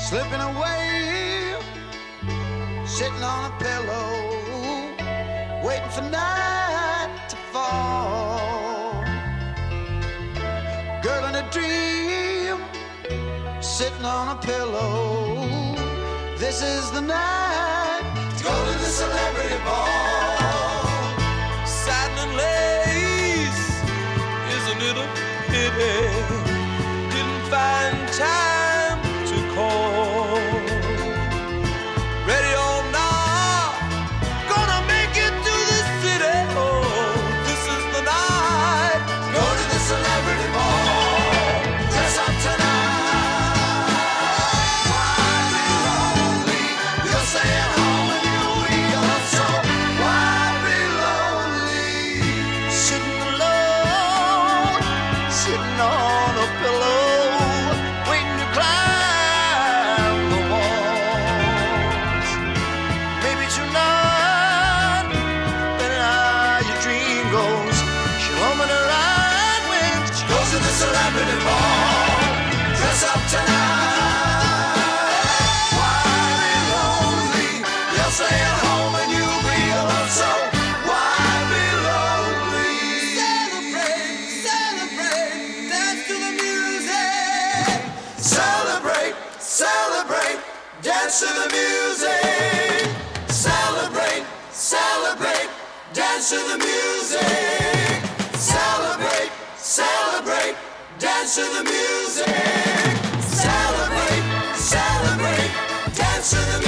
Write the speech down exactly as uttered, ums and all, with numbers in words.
slipping away, sitting on a pillow, waiting for night to fall. Girl in a dream, sitting on a pillow. This is the night to go to the celebrity ball. Satin and lace, isn't it a pity? Didn't find time to call. Ready or not, gonna make it to the city. Oh, this is the night to go to the celebrity ball. Dress up tonight. Why be lonely? You're staying home and you'll be alone. So why be lonely? Sitting alone, sitting on a pillow, waiting to climb the walls. Maybe tonight, better how your dream goes. She'll open her eyes when she goes to the celebrity ball. Dress up tonight. Why be lonely? You'll stay at home and you'll be alone. So why be lonely? Celebrate, celebrate, dance to the music. Celebrate, celebrate, dance to the music. Celebrate, celebrate, dance to the music. Celebrate, celebrate, dance to the music. Celebrate, celebrate, dance to the